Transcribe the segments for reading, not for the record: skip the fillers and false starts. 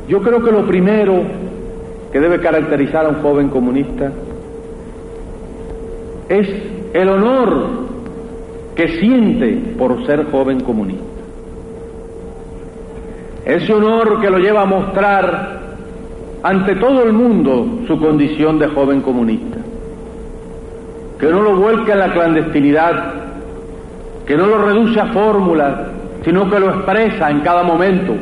Yo creo que lo primero que debe caracterizar a un joven comunista es el honor que siente por ser joven comunista. Ese honor que lo lleva a mostrar ante todo el mundo su condición de joven comunista. Que no lo vuelca en la clandestinidad, que no lo reduce a fórmulas, sino que lo expresa en cada momento,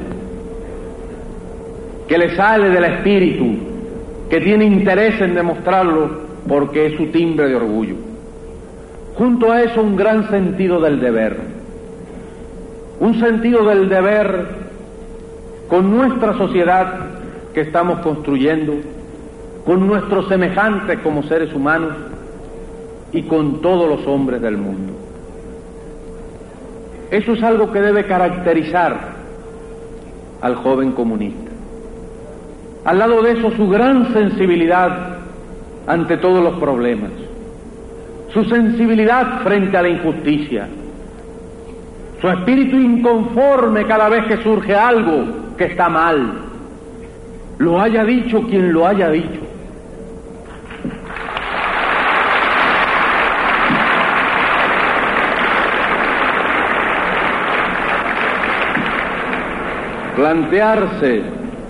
que le sale del espíritu, que tiene interés en demostrarlo porque es su timbre de orgullo. Junto a eso, un gran sentido del deber, un sentido del deber con nuestra sociedad que estamos construyendo, con nuestros semejantes como seres humanos y con todos los hombres del mundo. Eso es algo que debe caracterizar al joven comunista. Al lado de eso, su gran sensibilidad ante todos los problemas, su sensibilidad frente a la injusticia, su espíritu inconforme cada vez que surge algo que está mal, lo haya dicho quien lo haya dicho. Plantearse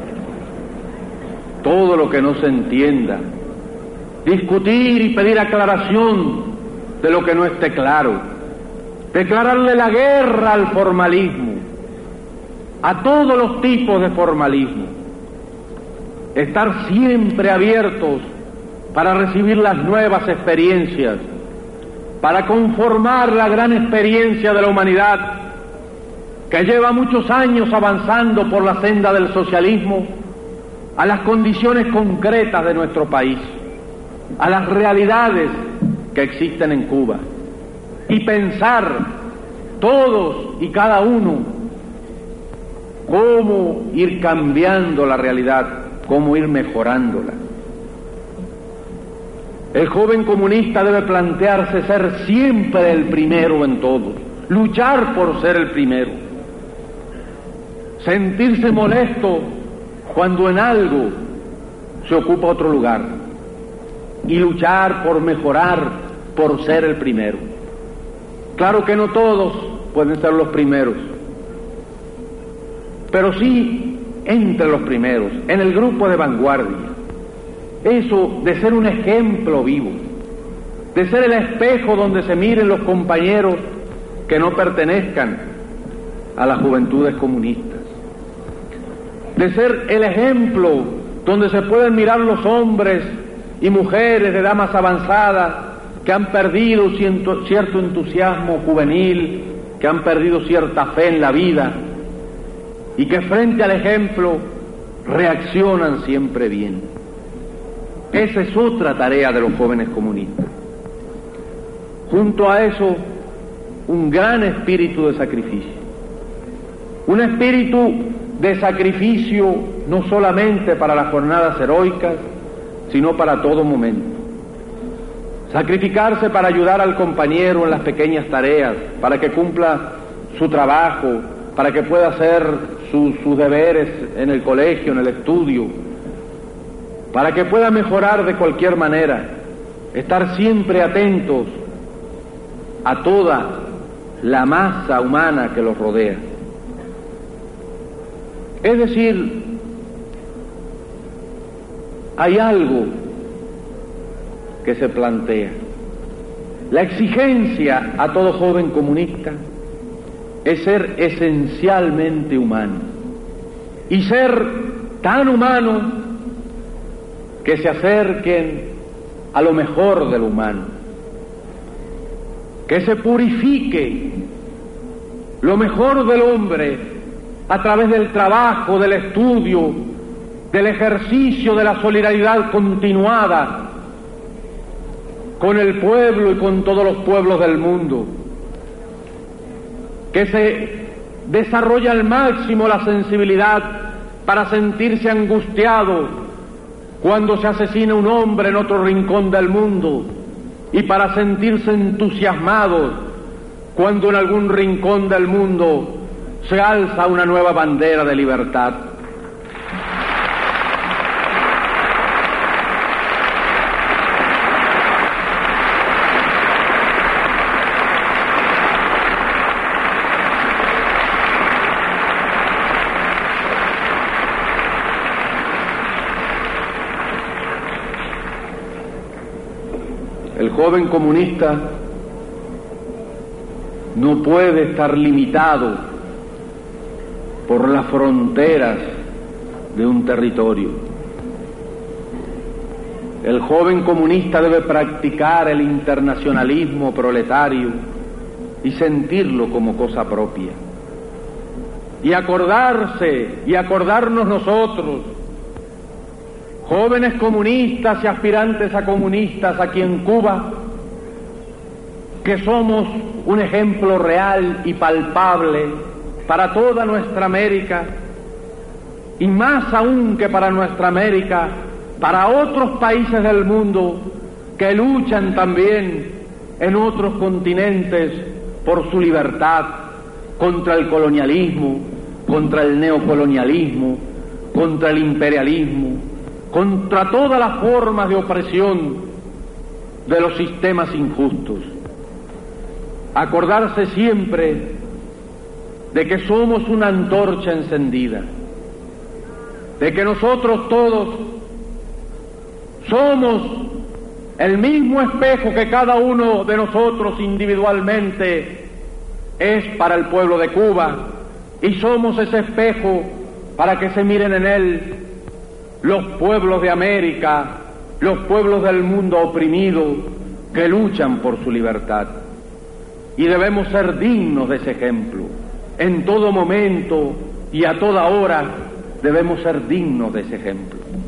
todo lo que no se entienda, discutir y pedir aclaración de lo que no esté claro, declararle la guerra al formalismo, a todos los tipos de formalismo, estar siempre abiertos para recibir las nuevas experiencias, para conformar la gran experiencia de la humanidad que lleva muchos años avanzando por la senda del socialismo a las condiciones concretas de nuestro país, a las realidades que existen en Cuba, y pensar todos y cada uno cómo ir cambiando la realidad, cómo ir mejorándola. El joven comunista debe plantearse ser siempre el primero en todo, luchar por ser el primero, sentirse molesto cuando en algo se ocupa otro lugar y luchar por mejorar, por ser el primero. Claro que no todos pueden ser los primeros, pero sí entre los primeros, en el grupo de vanguardia. Eso de ser un ejemplo vivo, de ser el espejo donde se miren los compañeros que no pertenezcan a las juventudes comunistas, de ser el ejemplo donde se pueden mirar los hombres y mujeres de edad más avanzada que han perdido cierto entusiasmo juvenil, que han perdido cierta fe en la vida y que frente al ejemplo reaccionan siempre bien. Esa es otra tarea de los jóvenes comunistas. Junto a eso, un gran espíritu de sacrificio. Un espíritu de sacrificio no solamente para las jornadas heroicas, sino para todo momento. Sacrificarse para ayudar al compañero en las pequeñas tareas, para que cumpla su trabajo, para que pueda hacer sus deberes en el colegio, en el estudio, para que pueda mejorar de cualquier manera, estar siempre atentos a toda la masa humana que los rodea. Es decir, hay algo que se plantea. La exigencia a todo joven comunista es ser esencialmente humano, y ser tan humano que se acerquen a lo mejor del humano, que se purifique lo mejor del hombre a través del trabajo, del estudio, del ejercicio de la solidaridad continuada con el pueblo y con todos los pueblos del mundo, que se desarrolle al máximo la sensibilidad para sentirse angustiado cuando se asesina un hombre en otro rincón del mundo, y para sentirse entusiasmados cuando en algún rincón del mundo se alza una nueva bandera de libertad. joven comunista no puede estar limitado por las fronteras de un territorio. El joven comunista debe practicar el internacionalismo proletario y sentirlo como cosa propia. Y acordarnos nosotros, jóvenes comunistas y aspirantes a comunistas aquí en Cuba, que somos un ejemplo real y palpable para toda nuestra América, y más aún que para nuestra América, para otros países del mundo que luchan también en otros continentes por su libertad, contra el colonialismo, contra el neocolonialismo, contra el imperialismo, contra todas las formas de opresión de los sistemas injustos. Acordarse siempre de que somos una antorcha encendida, de que nosotros todos somos el mismo espejo que cada uno de nosotros individualmente es para el pueblo de Cuba, y somos ese espejo para que se miren en él los pueblos de América, los pueblos del mundo oprimido que luchan por su libertad. Y debemos ser dignos de ese ejemplo. En todo momento y a toda hora debemos ser dignos de ese ejemplo.